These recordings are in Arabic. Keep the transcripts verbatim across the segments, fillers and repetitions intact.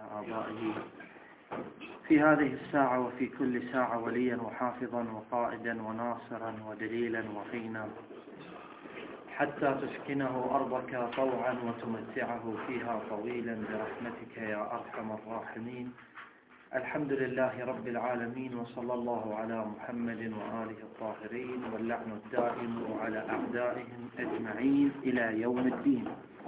آبائه في هذه الساعة وفي كل ساعة وليا وحافظا وقائدا وناصرا ودليلا وعينا، حتى تسكنه أرضك طوعا وتمتعه فيها طويلا برحمتك يا أرحم الراحمين. الحمد لله رب العالمين، وصلى الله على محمد وآله الطاهرين، واللعن الدائم على أعدائهم أجمعين إلى يوم الدين.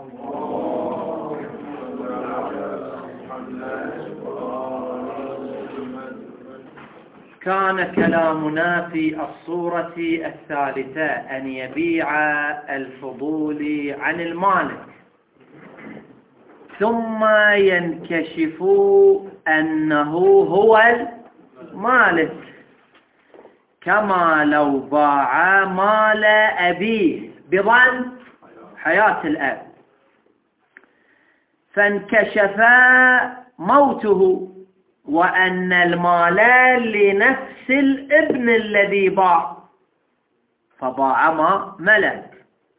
كان كلامنا في الصورة الثالثة أن يبيع الفضول عن المالك، ثم ينكشف أنه هو المالك، كما لو باع مال أبيه بظن حياة الأب، فانكشف موته وأن المال لنفس الابن الذي باع، فباع ما ملك.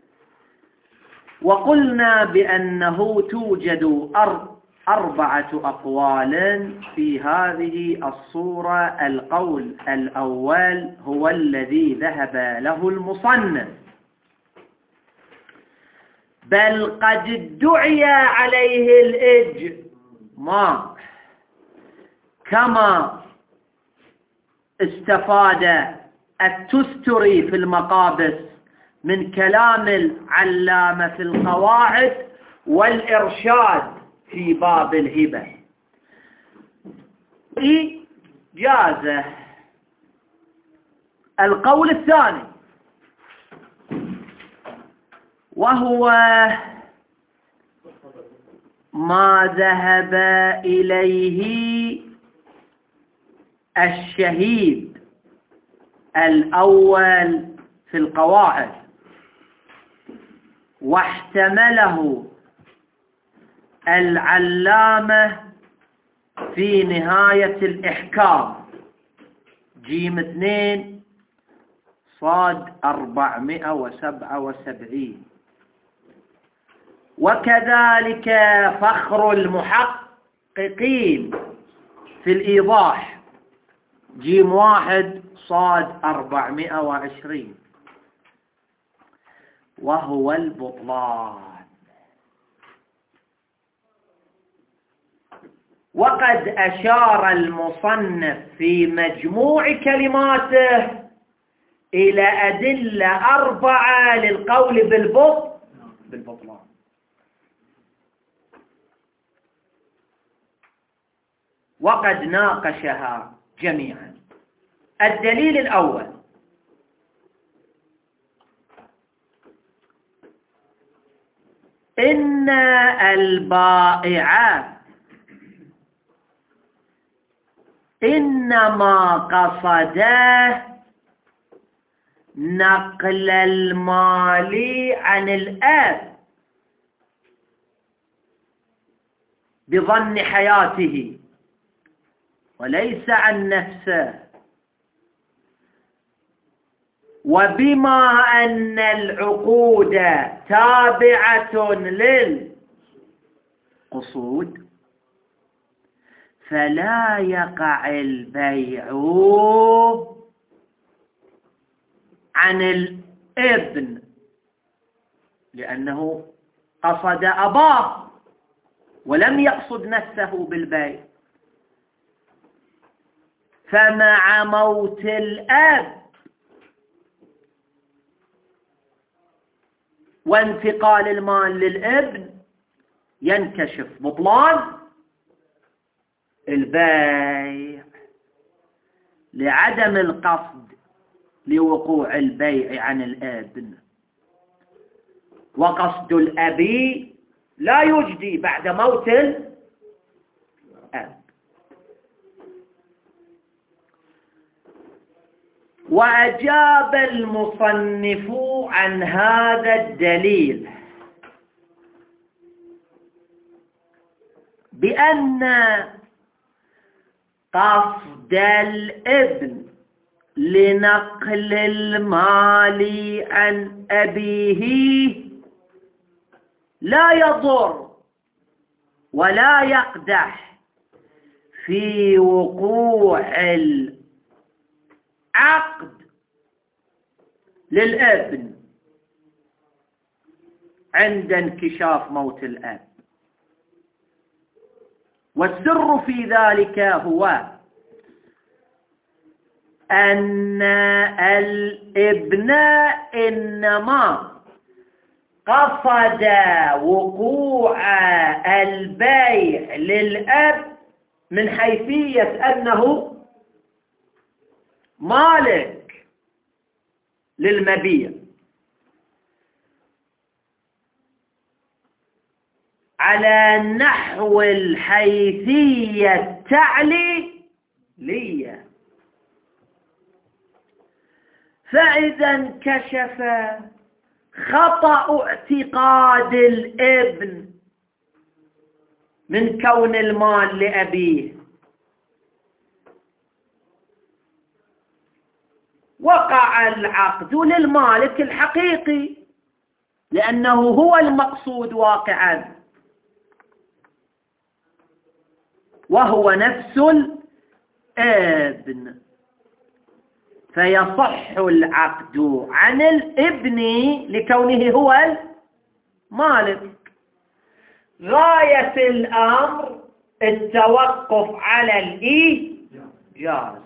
وقلنا بأنه توجد أربعة أقوال في هذه الصورة. القول الأول هو الذي ذهب له المصنف، بل قد ادعي عليه الإجماع، كما استفاد التستري في المقابس من كلام العلامة في القواعد والإرشاد في باب الهبة. إجازة. القول الثاني وهو ما ذهب إليه الشهيد الأول في القواعد، واحتمله العلامة في نهاية الإحكام جيم اثنين صاد أربعمائة وسبعة وسبعين، وكذلك فخر المحققين في الإيضاح جيم واحد صاد أربعمائة وعشرين، وهو البطلان. وقد أشار المصنف في مجموع كلماته إلى أدلة أربعة للقول بالبطلان. وقد ناقشها جميعا. الدليل الأول: إن البائع إنما قصد نقل المال عن الأب بظن حياته وليس عن نفسه، وبما أن العقود تابعة للقصود فلا يقع البيع عن الابن، لأنه قصد أباه ولم يقصد نفسه بالبيع. فمع موت الأب وانتقال المال للابن ينكشف بطلان البيع، لعدم القصد لوقوع البيع عن الابن. وقصد الأب لا يجدي بعد موت الأب. وأجاب المصنف عن هذا الدليل بأن قصد الابن لنقل المال عن أبيه لا يضر ولا يقدح في وقوع العقد للابن عند انكشاف موت الأب. والسر في ذلك هو أن الابن إنما قصد وقوع البيع للأب من حيثية أنه مالك للمبيع على نحو الحيثية التعليلية، فإذا انكشف خطأ اعتقاد الابن من كون المال لأبيه، وقع العقد للمالك الحقيقي لأنه هو المقصود واقعا، وهو نفس الابن، فيصح العقد عن الابن لكونه هو المالك. غاية الأمر التوقف على الإجازة،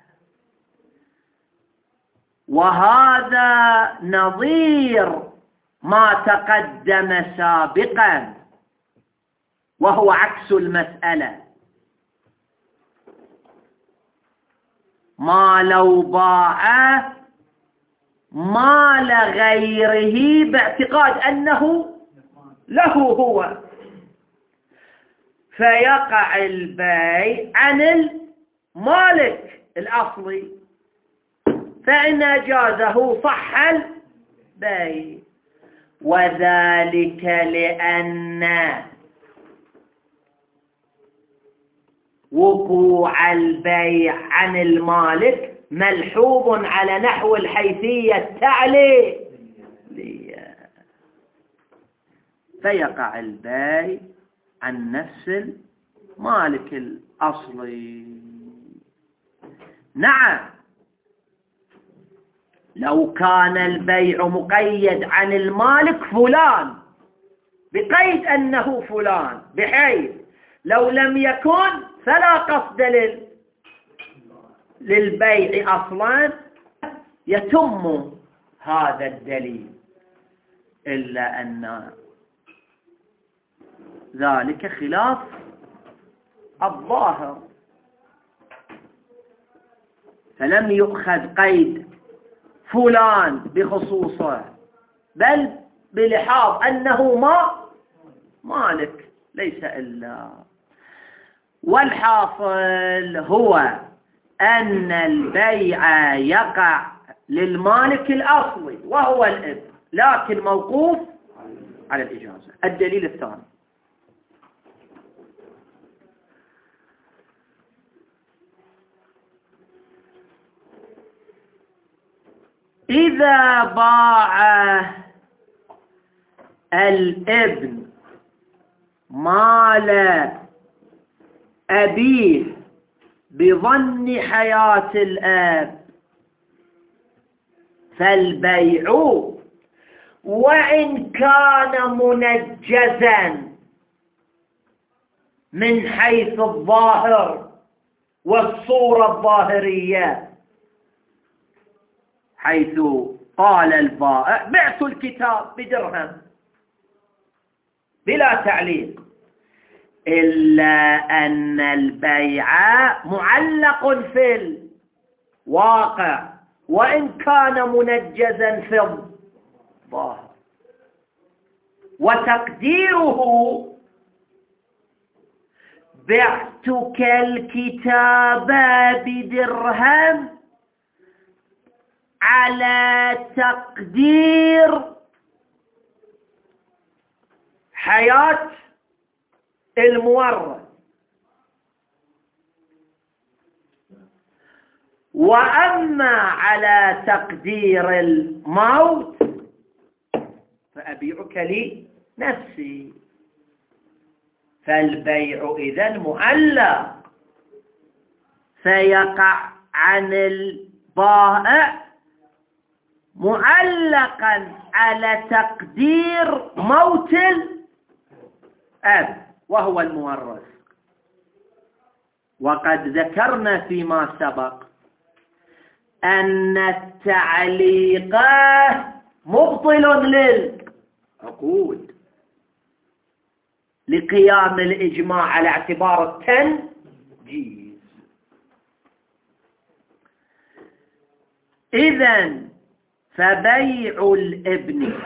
وهذا نظير ما تقدم سابقا، وهو عكس المسألة. ما لو باع مال غيره باعتقاد أنه له هو، فيقع البيع عن المالك الأصلي، فإن أجازه صح البيع، وذلك لأن وقوع البيع عن المالك ملحوظ على نحو الحيثية التعليلية، فيقع البيع عن نفس المالك الأصلي. نعم، لو كان البيع مقيد عن المالك فلان بقيد أنه فلان، بحيث لو لم يكن فلا قصد لل... للبيع أصلا، يتم هذا الدليل، إلا أن ذلك خلاف الظاهر، فلم يؤخذ قيد فلان بخصوصه، بل بلحاظ أنه ما مالك ليس إلا. والحاصل هو أن البيع يقع للمالك الأصلي وهو الابن، لكن موقوف على الإجازة. الدليل الثاني: إذا باع الابن مال أبيه بظن حياة الأب، فالبيع وإن كان منجزا من حيث الظاهر والصورة الظاهرية، حيث قال البائع: بعت الكتاب بدرهم بلا تعليق، إلا أن البيع معلق في الواقع وإن كان منجزا في الظاهر، وتقديره: بعتك الكتاب بدرهم، على تقدير حياة المورث، وأما على تقدير الموت فأبيعك لي نفسي. فالبيع إذن معلق فيقع عن البائع معلقا على تقدير موت الأب وهو المورث. وقد ذكرنا فيما سبق أن التعليق مبطل للعقود لقيام الإجماع على اعتبار التنجيز. إذن فبيع الابن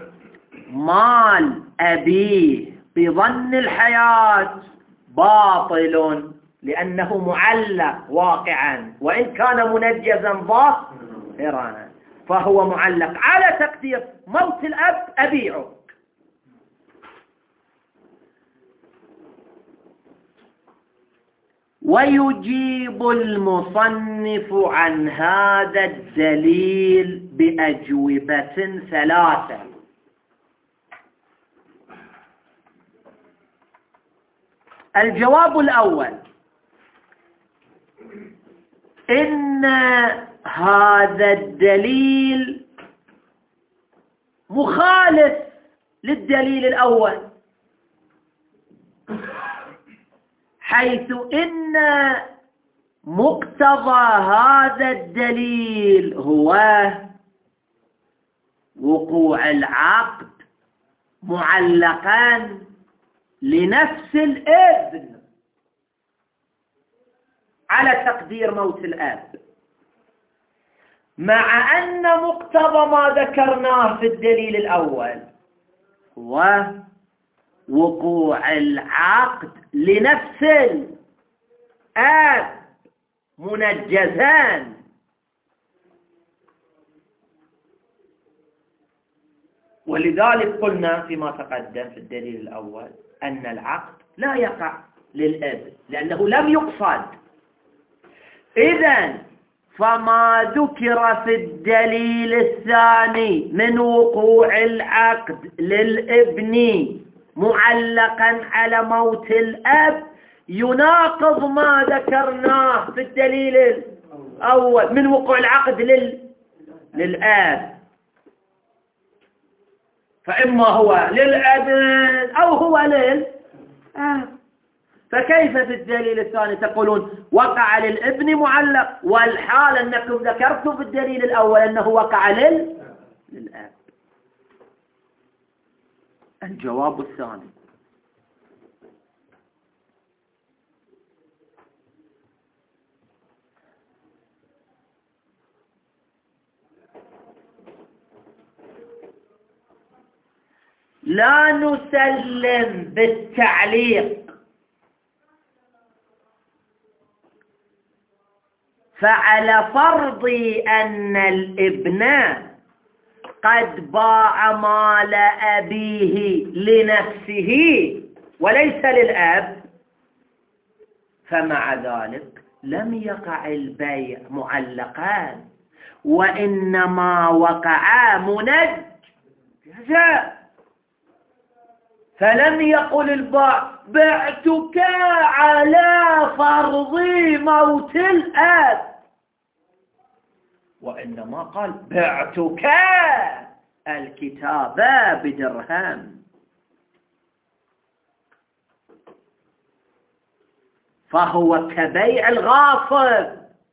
مال أبيه بظن الحياة باطل لأنه معلق واقعا وإن كان منجزا ظاهرا، فهو معلق على تقدير موت الأب أبيعه. ويجيب المصنف عن هذا الدليل بأجوبة ثلاثة. الجواب الأول: إن هذا الدليل مخالف للدليل الأول، حيث إن مقتضى هذا الدليل هو وقوع العقد معلقا لنفس الابن على تقدير موت الأب، مع أن مقتضى ما ذكرناه في الدليل الأول هو وقوع العقد لنفس الأب منجزان. ولذلك قلنا فيما تقدم في الدليل الأول أن العقد لا يقع للأب لأنه لم يقصد. إذن فما ذكر في الدليل الثاني من وقوع العقد للابن معلقا على موت الأب يناقض ما ذكرناه في الدليل الأول من وقوع العقد لل... للأب، فإما هو للأب أو هو للأب. فكيف في الدليل الثاني تقولون وقع للابن معلق والحال أنكم ذكرتم في الدليل الأول أنه وقع لل... للأب؟ الجواب الثاني: لا نسلم بالتعليق فعلى فرض أن الابن قد باع مال أبيه لنفسه وليس للأب، فمع ذلك لم يقع البيع معلقان وإنما وقع منجزا. فلم يقل البائع بعتك على فرض موت الأب، وإنما قال بعتك الكتاب بدرهم. فهو كبيع الغاصب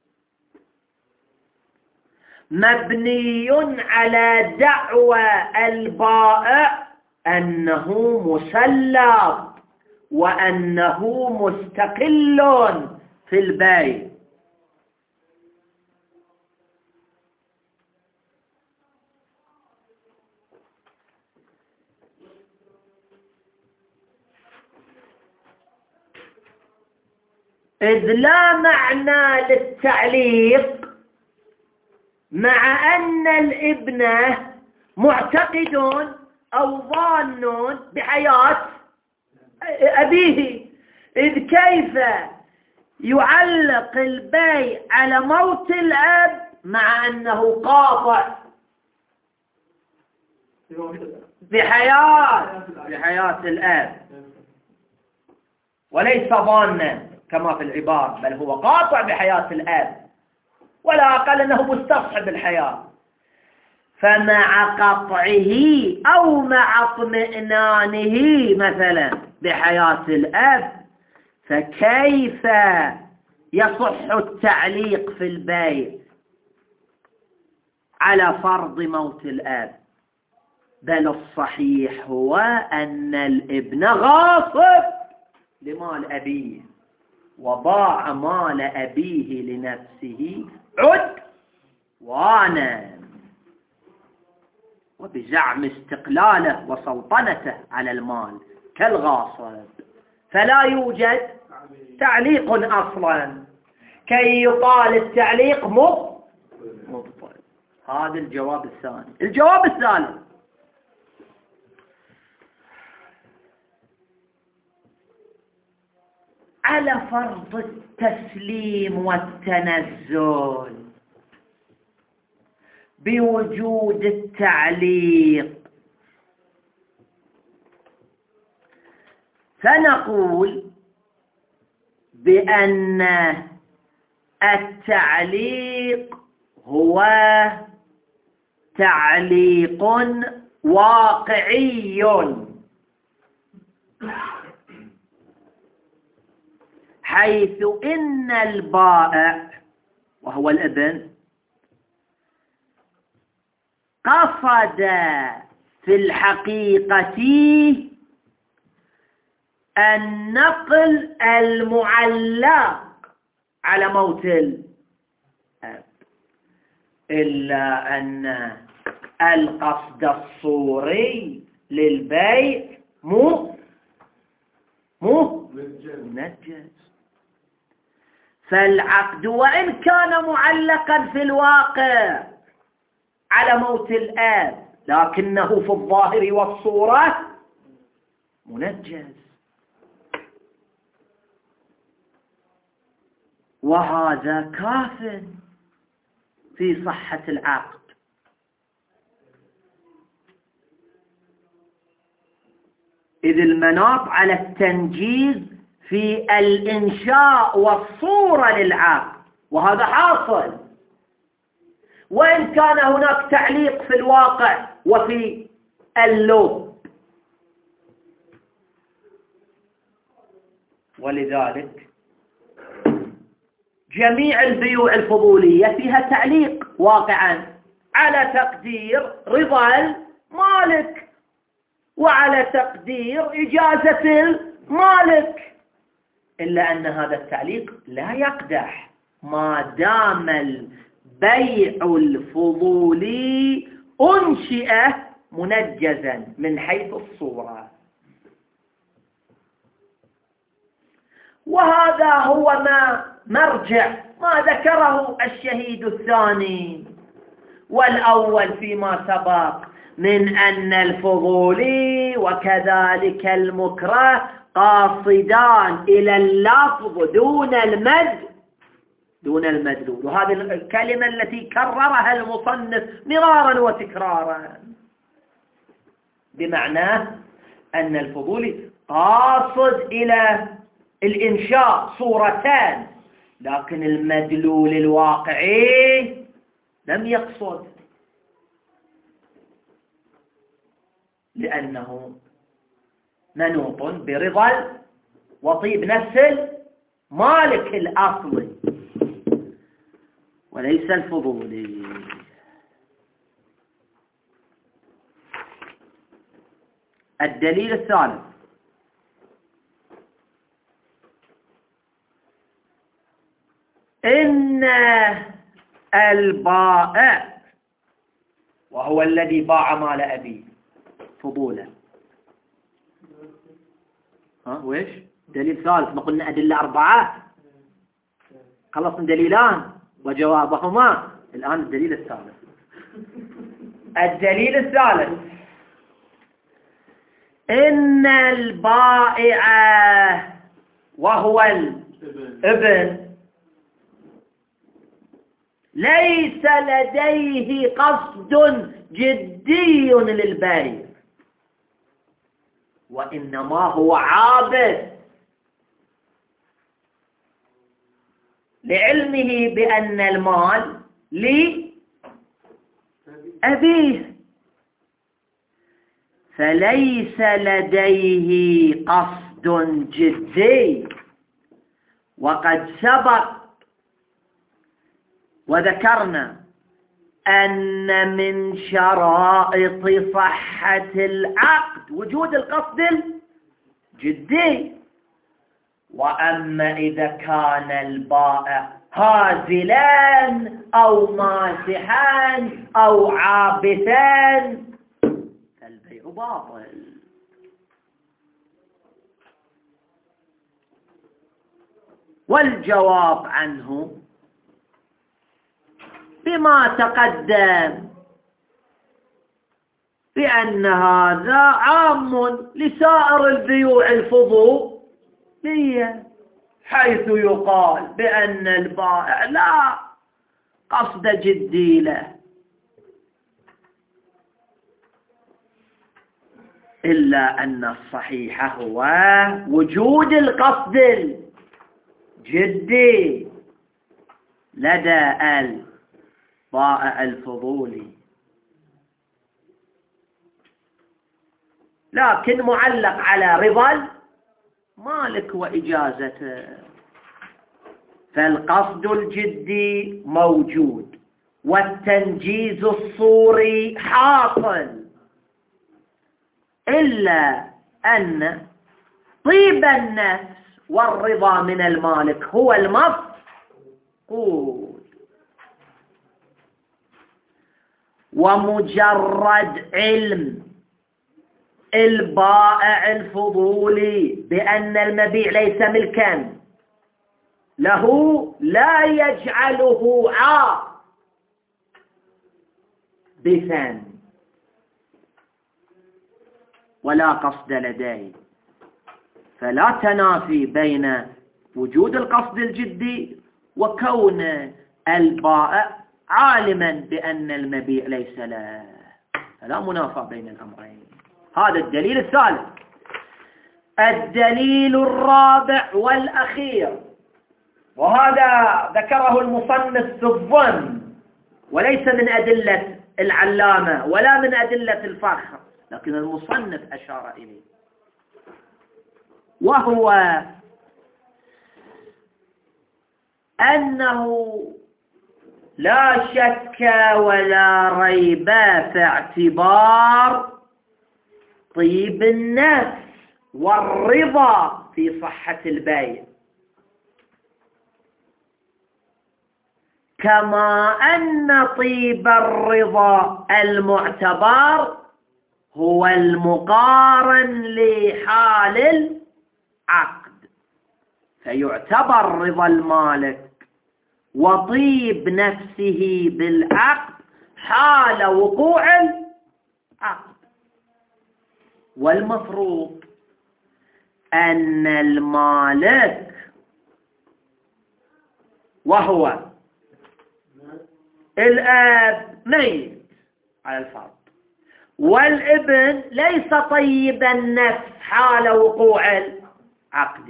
مبني على دعوى البائع أنه مسلط وأنه مستقل في البيع. إذ لا معنى للتعليق مع أن الابن معتقد أو ظان بحياة أبيه، إذ كيف يعلق البيع على موت الأب مع أنه قاطع بحياة بحياة الأب وليس ظانا؟ كما في العبارة، بل هو قاطع بحياة الأب، ولا أقل أنه مستصحب الحياة. فمع قطعه أو مع اطمئنانه مثلا بحياة الأب، فكيف يصح التعليق في البيت على فرض موت الأب؟ بل الصحيح هو أن الابن غاصب لمال أبيه، وضاع مال أبيه لنفسه عدوانا، وبزعم استقلاله وسلطنته على المال كالغاصب، فلا يوجد تعليق أصلا كي يقال التعليق مبطل. هذا الجواب الثاني. الجواب الثالث: على فرض التسليم والتنزل بوجود التعليق، فنقول بأن التعليق هو تعليق واقعي، حيث إن البائع وهو الابن قصد في الحقيقة النقل المعلق على موت الأب، إلا أن القصد الصوري للبيع مو مو منجز. فالعقد وإن كان معلقا في الواقع على موت الآب، لكنه في الظاهر والصورة منجز، وهذا كاف في صحة العقد. إذ المناط على التنجيز في الإنشاء والصورة للعقد، وهذا حاصل، وإن كان هناك تعليق في الواقع وفي اللب. ولذلك جميع البيوع الفضولية فيها تعليق واقعا على تقدير رضا المالك وعلى تقدير إجازة المالك، إلا أن هذا التعليق لا يقدح ما دام البيع الفضولي أنشئ منجزا من حيث الصورة. وهذا هو ما مرجع ما ذكره الشهيد الثاني والأول فيما سبق من أن الفضولي وكذلك المكره قاصدان إلى اللفظ دون المد دون المدلول. وهذه الكلمة التي كررها المصنف مرارا وتكرارا، بمعنى أن الفضولي قاصد إلى الإنشاء صورتان، لكن المدلول الواقعي لم يقصد، لأنه منوط برضا وطيب نفس المالك الأصلي وليس الفضولي. الدليل الثالث: إن البائع وهو الذي باع مال أبيه فضولا. ها ويش دليل ثالث؟ ما قلنا أدلة أربعة، خلصنا دليلان وجوابهما، الآن الدليل الثالث. الدليل الثالث: إن البائع وهو الابن ليس لديه قصد جدي للبيع، وإنما هو عابث لعلمه بأن المال لأبيه، فليس لديه قصد جدي. وقد سبق وذكرنا أن من شرائط صحة العقد وجود القصد الجدي. وأما إذا كان البائع هازلان أو ماسحان أو عابثان فالبيع باطل. والجواب عنه بما تقدم بأن هذا عام لسائر البيوع الفضولية، حيث يقال بأن البائع لا قصد جدي له، إلا أن الصحيح هو وجود القصد الجدي لدى البائع الفضولي، لكن معلق على رضا المالك وإجازته. فالقصد الجدي موجود والتنجيز الصوري حاصل، إلا أن طيب النفس والرضا من المالك هو المفقود. ومجرد علم البائع الفضولي بأن المبيع ليس ملكا له لا يجعله عابثا ولا قصد لديه. فلا تنافي بين وجود القصد الجدي وكون البائع عالما بأن المبيع ليس له، فلا منافاة بين الأمرين. هذا الدليل الثالث. الدليل الرابع والأخير، وهذا ذكره المصنف في الظن وليس من أدلة العلامة ولا من أدلة الفخر، لكن المصنف أشار إليه، وهو أنه لا شك ولا ريب في اعتبار طيب النفس والرضا في صحة البيع، كما أن طيب الرضا المعتبر هو المقارن لحال العقد، فيعتبر رضا المالك وطيب نفسه بالعقد حال وقوع العقد. والمفروض أن المالك وهو الأب ميت على الفرض، والابن ليس طيب النفس حال وقوع العقد،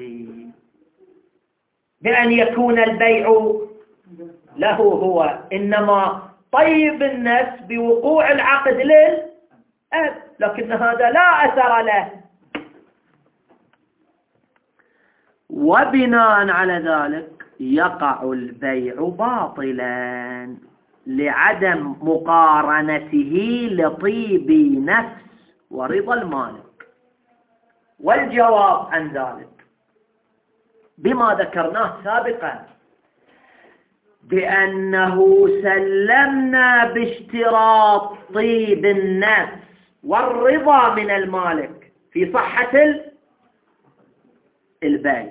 بأن يكون البيع له هو، إنما طيب النفس بوقوع العقد للأب، لكن هذا لا أثر له. وبناء على ذلك يقع البيع باطلا لعدم مقارنته لطيب نفس ورضا المالك. والجواب عن ذلك بما ذكرناه سابقا، بأنه سلمنا باشتراط طيب النفس والرضا من المالك في صحة البيع،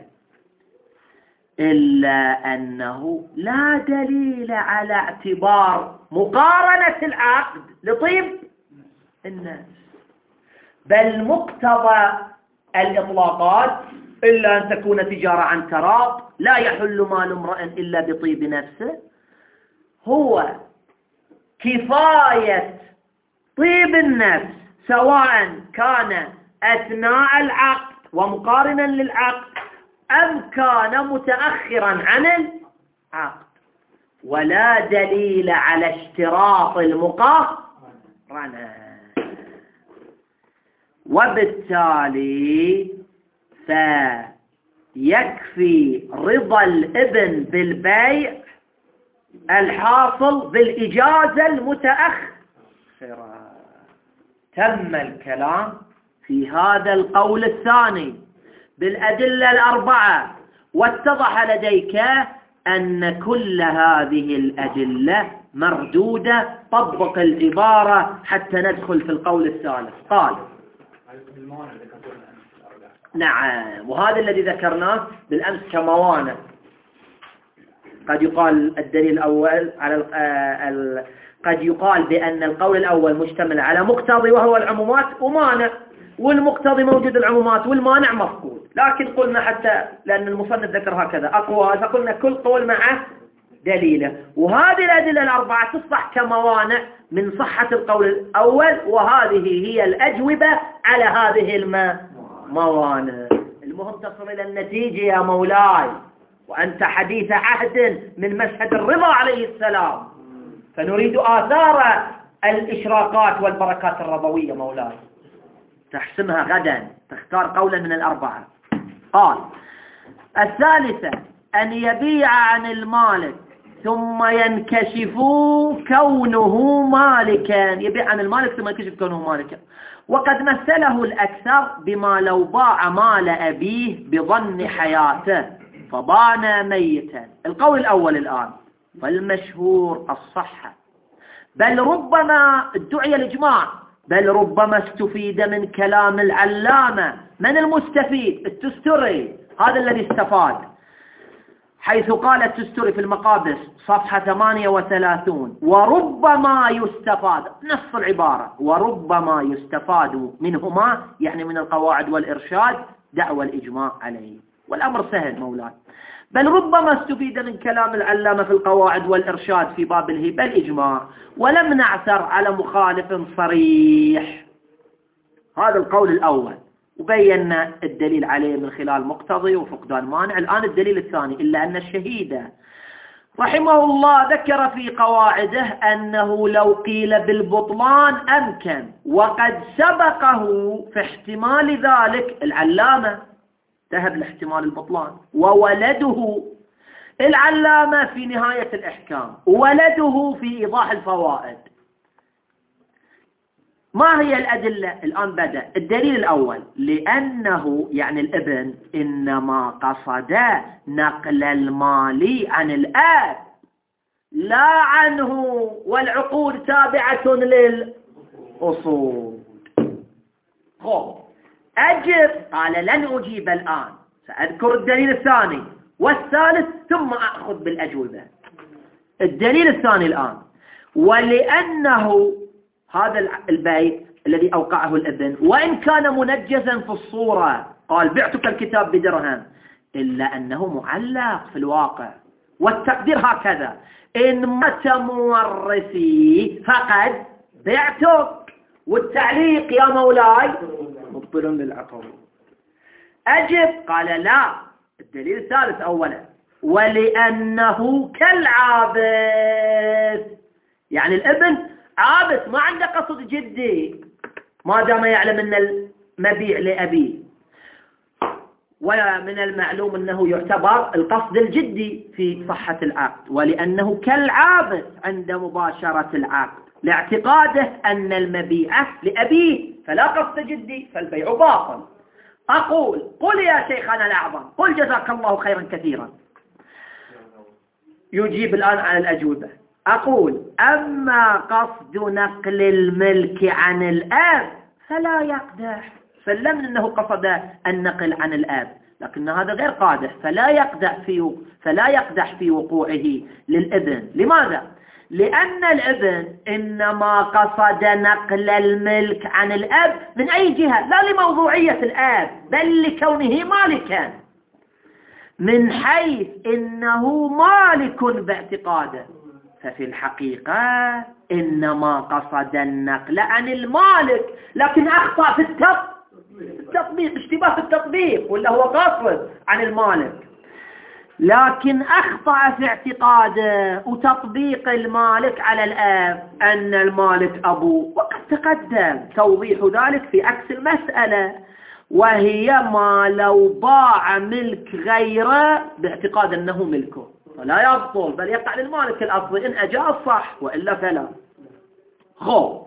إلا أنه لا دليل على اعتبار مقارنة العقد لطيب النفس، بل مقتضى الإطلاقات إلا أن تكون تجارة عن تراض لا يحل مال امرئ إلا بطيب نفسه، هو كفاية طيب النفس سواء كان أثناء العقد ومقارنا للعقد أم كان متأخرا عن عقد، ولا دليل على اشتراط المقارنة، وبالتالي فيكفي رضا الابن بالبيع الحاصل بالإجازة المتأخرة. تم الكلام في هذا القول الثاني بالأدلة الأربعة، واتضح لديك أن كل هذه الأدلة مردودة. طبق العبارة حتى ندخل في القول الثالث. قال نعم، وهذا الذي ذكرناه بالأمس كموانع. قد يقال الدليل الأول على ال... قد يقال بأن القول الأول مشتمل على مقتضي وهو العمومات ومانع، والمقتضي موجود العمومات والمانع مفقود. لكن قلنا حتى لأن المصنف ذكر هكذا أقوال، فقلنا كل قول مع دليله، وهذه الأدلة الأربعة تصبح كموانع من صحة القول الأول، وهذه هي الأجوبة على هذه الموانع. المهم تصل إلى النتيجة يا مولاي، وأنت حديث عهد من مشهد الرضا عليه السلام، فنريد آثار الإشراقات والبركات الرضوية مولاي. تحسمها غدا، تختار قولا من الأربعة. قال الثالثة أن يبيع عن المالك ثم ينكشف كونه مالكا، يبيع عن المالك ثم ينكشف كونه مالكا. وقد مثله الأكثر بما لو باع مال أبيه بظن حياته فبان ميتا. القول الأول الآن فالمشهور الصحة، بل ربما ادعي الإجماع، بل ربما استفيد من كلام العلامة. من المستفيد؟ التستري، هذا الذي استفاد، حيث قال التستري في المقابس صفحة ثمانية وثلاثين: وربما يستفاد، نص العبارة، وربما يستفاد منهما، يعني من القواعد والإرشاد، دعوى الإجماع عليه. والأمر سهل مولاي، بل ربما استفيد من كلام العلامة في القواعد والإرشاد في باب الهبة الإجماع، ولم نعثر على مخالف صريح. هذا القول الأول، وبينا الدليل عليه من خلال مقتضي وفقدان مانع. الآن الدليل الثاني، إلا أن الشهيد رحمه الله ذكر في قواعده أنه لو قيل بالبطلان أمكن، وقد سبقه في احتمال ذلك العلامة، ذهب لاحتمال البطلان، وولده العلامة في نهاية الإحكام، ولده في إيضاح الفوائد. ما هي الأدلة؟ الآن بدأ الدليل الأول، لأنه يعني الابن إنما قصد نقل المال عن الآب لا عنه، والعقود تابعة للأصول. خب أجب. قال لن أجيب الآن، سأذكر الدليل الثاني والثالث ثم أخذ بالأجوبة. الدليل الثاني الآن، ولأنه هذا البيت الذي أوقعه الابن وإن كان منجزا في الصورة، قال بعتك الكتاب بدرهم، إلا أنه معلق في الواقع، والتقدير هكذا: إن مات مورثي فقد بعتك. والتعليق يا مولاي مبطل للعقل. أجب. قال لا. الدليل الثالث أولا، ولأنه كالعابث، يعني الابن عابث ما عنده قصد جدي ما دام يعلم أن المبيع لأبيه، ومن المعلوم أنه يعتبر القصد الجدي في صحة العقد. ولأنه كالعابث عند مباشرة العقد لاعتقاده أن المبيع لأبيه، فلا قصد جدي، فالبيع باطل. أقول قل يا شيخنا الأعظم، قل جزاك الله خيرا كثيرا. يجيب الآن على الأجوبة. أقول أما قصد نقل الملك عن الآب فلا يقدح، سلمنا أنه قصد النقل عن الآب، لكن هذا غير قادح، فلا يقدح في فلا يقدح في وقوعه للابن. لماذا؟ لأن الابن إنما قصد نقل الملك عن الأب من أي جهة؟ لا لموضوعية الآب، بل لكونه مالكا، من حيث إنه مالك باعتقاده. ففي الحقيقة إنما قصد النقل عن المالك، لكن أخطأ في التطبيق، اشتباه في التطبيق، ولا هو قاصد عن المالك. لكن أخطأ في اعتقاده وتطبيق المالك على الأب أن المالك أبوه، وقد تقدم توضيح ذلك في عكس المسألة، وهي ما لو باع ملك غيره باعتقاد أنه ملكه فلا يبطل بل يقع للمالك الأصلي إن أجاء صح وإلا فلا. خو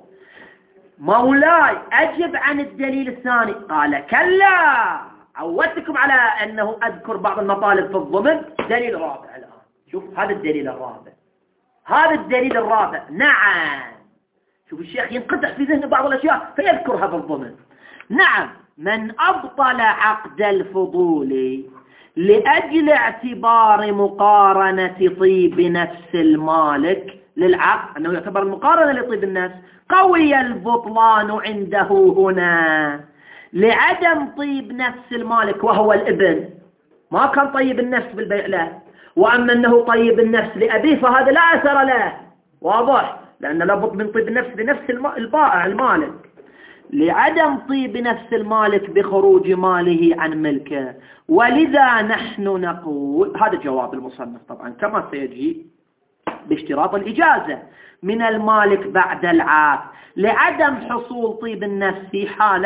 مولاي أجب عن الدليل الثاني. قال كلا، عودتكم على أنه أذكر بعض المطالب في الضمن. دليل رابع الآن، شوف هذا الدليل الرابع، هذا الدليل الرابع. نعم، شوف الشيخ ينقطع في ذهن بعض الأشياء فيذكرها بالضمن. نعم، من أبطل عقد الفضول لأجل اعتبار مقارنة طيب نفس المالك للعقد، أنه يعتبر المقارنة لطيب النفس، قوي البطلان عنده هنا لعدم طيب نفس المالك وهو الابن، ما كان طيب النفس بالبيع له، وأما أنه طيب النفس لأبيه فهذا لا أثر له، واضح، لأن لابد من طيب النفس لنفس البائع المالك، لعدم طيب نفس المالك بخروج ماله عن ملكه. ولذا نحن نقول، هذا جواب المصنف طبعا كما سيجي، باشتراط الإجازة من المالك بعد العقد لعدم حصول طيب النفس في حال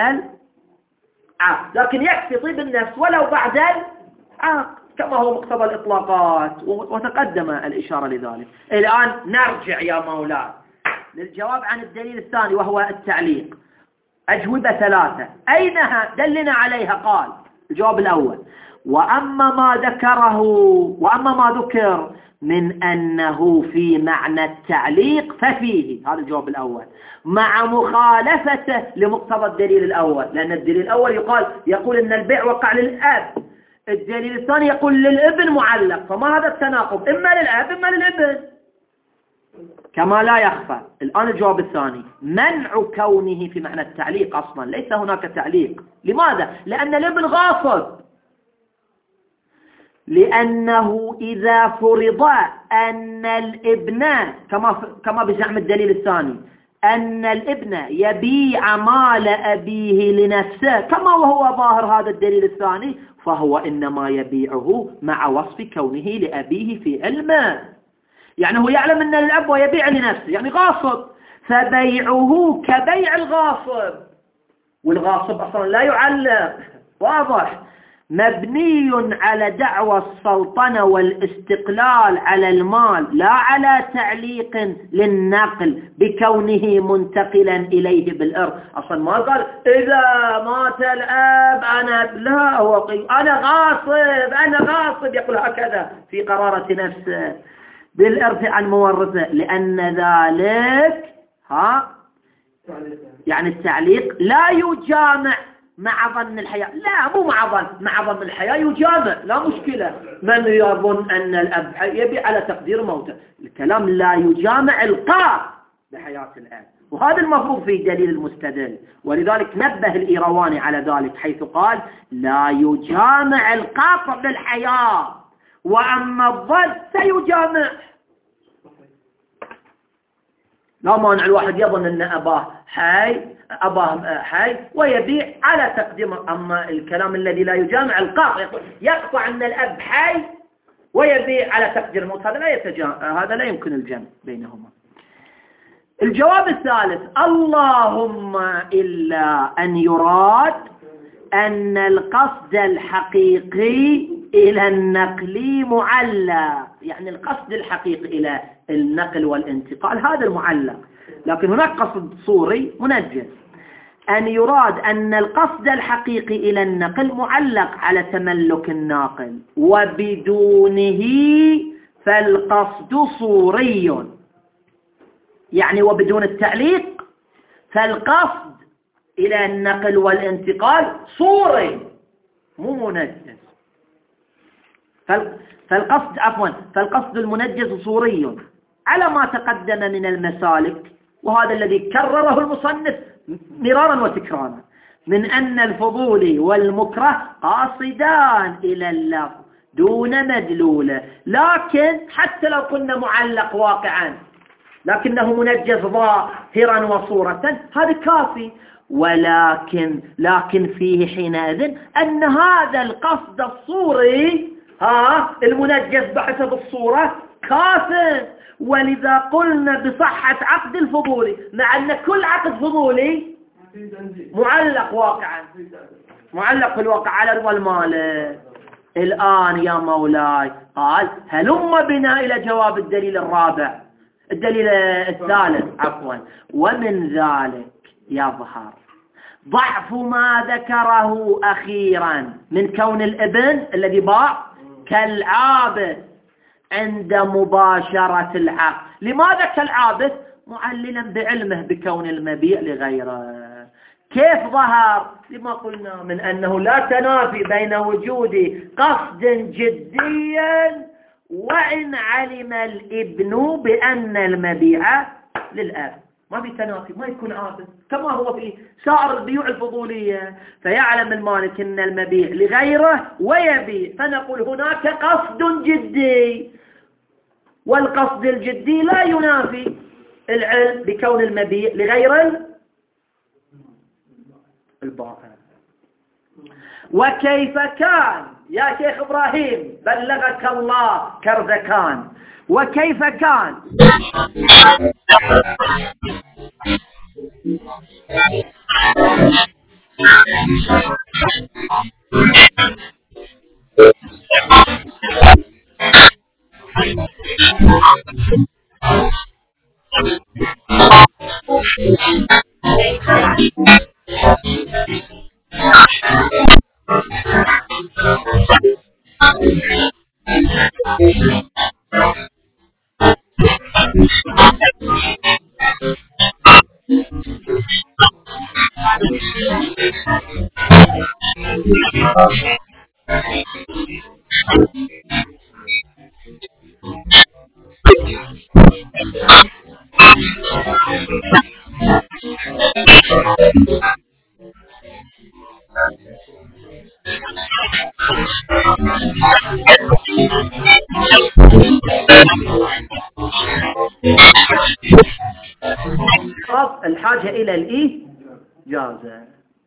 العقد، لكن يكفي طيب النفس ولو بعد العقد كما هو مقتضى الإطلاقات، وتقدم الإشارة لذلك. الآن نرجع يا مولاي للجواب عن الدليل الثاني وهو التعليق. أجوبة ثلاثة، أينها؟ دلنا عليها. قال الجواب الأول: وأما ما ذكره وأما ما ذكر من أنه في معنى التعليق ففيه، هذا الجواب الأول، مع مخالفته لمقتضى الدليل الأول، لأن الدليل الأول يقال يقول أن البيع وقع للأب، الدليل الثاني يقول للابن معلق، فما هذا التناقض؟ إما للأب إما للابن كما لا يخفى. الآن الجواب الثاني: منع كونه في معنى التعليق، أصلا ليس هناك تعليق. لماذا؟ لأن الابن غاصب، لأنه إذا فرض أن الابن كما كما بزعم الدليل الثاني أن الابن يبيع مال أبيه لنفسه كما وهو ظاهر هذا الدليل الثاني، فهو إنما يبيعه مع وصف كونه لأبيه في علمه، يعني هو يعلم أن الأب ويبيع لنفسه، يعني غاصب، فبيعه كبيع الغاصب، والغاصب أصلا لا يعلق، واضح، مبني على دعوى السلطنة والاستقلال على المال لا على تعليق للنقل بكونه منتقلا إليه بالإرث. أصلا ما قال إذا مات الأب أنا لا هو أنا غاصب أنا غاصب، يقول هكذا في قرارة نفسه بالإرث عن مورثه، لأن ذلك ها يعني التعليق لا يجامع مع ظن الحياة، لا مو مع ظن، مع ظن الحياة يجامع لا مشكلة. من يظن أن الأب يبي على تقدير موته، الكلام لا يجامع القاء بحياة الأب، وهذا المفروض في دليل المستدل، ولذلك نبه الإيرواني على ذلك حيث قال لا يجامع القاطع بالحياة، وأما الظن سيجامع. لا مانع الواحد يظن أن أباه حي أباه حي ويبيع على تقديم، أما الكلام الذي لا يجامع القاطع يقطع أن الأب حي ويبيع على تقدير الموت، هذا لا يتجامع، هذا لا يمكن الجمع بينهما. الجواب الثالث: اللهم إلا أن يراد أن القصد الحقيقي إلى النقل معلق، يعني القصد الحقيقي إلى النقل والانتقال هذا المعلق، لكن هناك قصد صوري منجز. أن يراد أن القصد الحقيقي إلى النقل معلق على تملك الناقل، وبدونه فالقصد صوري، يعني وبدون التعليق فالقصد إلى النقل والانتقال صوري مو منجز. فالقصد عفوا فالقصد المنجز صوري على ما تقدم من المسالك، وهذا الذي كرره المصنف مرارا وتكرارا، من أن الفضول والمكره قاصدان إلى اللفظ دون مدلولة، لكن حتى لو كنا معلق واقعا لكنه منجز ظاهرا وصورة هذا كافي، ولكن لكن فيه حينئذ أن هذا القصد الصوري ها المنجز بحسب الصورة كافٍ. ولذا قلنا بصحة عقد الفضولي، مع أن كل عقد فضولي معلق واقعا، معلق في الواقع على رضا المالك. الآن يا مولاي قال هلم بنا إلى جواب الدليل الرابع، الدليل الثالث عفوا. ومن ذلك يظهر ضعف ما ذكره أخيرا من كون الابن الذي باع كالعابد عند مباشرة العقد. لماذا كالعابد؟ معللا بعلمه بكون المبيع لغيره. كيف ظهر؟ لما قلنا من أنه لا تنافي بين وجود قصد جديا وإن علم الابن بأن المبيع للأب. ما في تنافي، ما يكون عابد كما هو في سائر البيوع الفضولية. فيعلم المالك أن المبيع لغيره ويبيع، فنقول هناك قصد جدي، والقصد الجدي لا ينافي العلم بكون المبيع لغير البائع. وكيف كان يا شيخ إبراهيم بلغك الله كرزكان، وكيف كان الحاجة إلى الإجازة.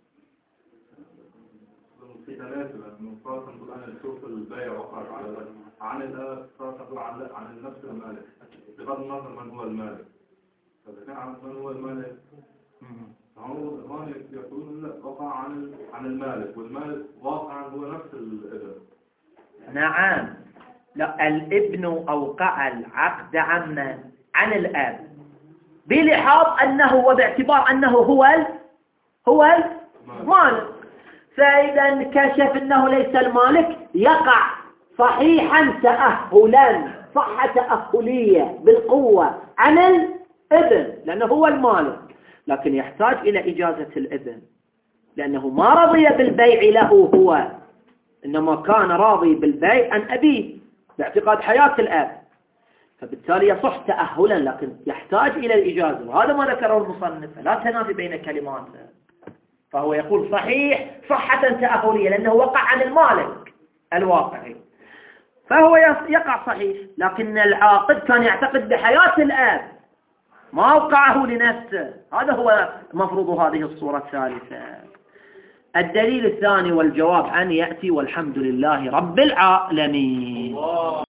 البيع وقع على عن الآب عن عن النفس المالك بغض النظر من هو المالك. فإذا كان عن من هو المالك فهو المالك يقول لا وقع عن عن المالك، والمالك واقعا هو نفس الابن. نعم، لا الابن أوقع العقد عن من؟ عن الآب، بلحاظ أنه وباعتبار أنه هو ال... هو المالك. فإذا انكشف أنه ليس المالك يقع صحيحا تأهلا، صحة تأهلية بالقوة عن الابن لأنه هو المالك، لكن يحتاج إلى إجازة الابن لأنه ما رضي بالبيع له هو، إنما كان راضي بالبيع عن أبيه باعتقاد حياة الأب، فبالتالي يصح تأهلا لكن يحتاج إلى الإجازة. وهذا ما ذكره المصنف، لا تنافي بين كلماته. فهو يقول صحيح صحة تأهلية لأنه وقع عن المالك الواقعي، فهو يقع صحيح، لكن العاقد كان يعتقد بحياة الآب ما وقعه لنفسه. هذا هو مفروض هذه الصورة الثالثة. الدليل الثاني والجواب عنه يأتي، والحمد لله رب العالمين.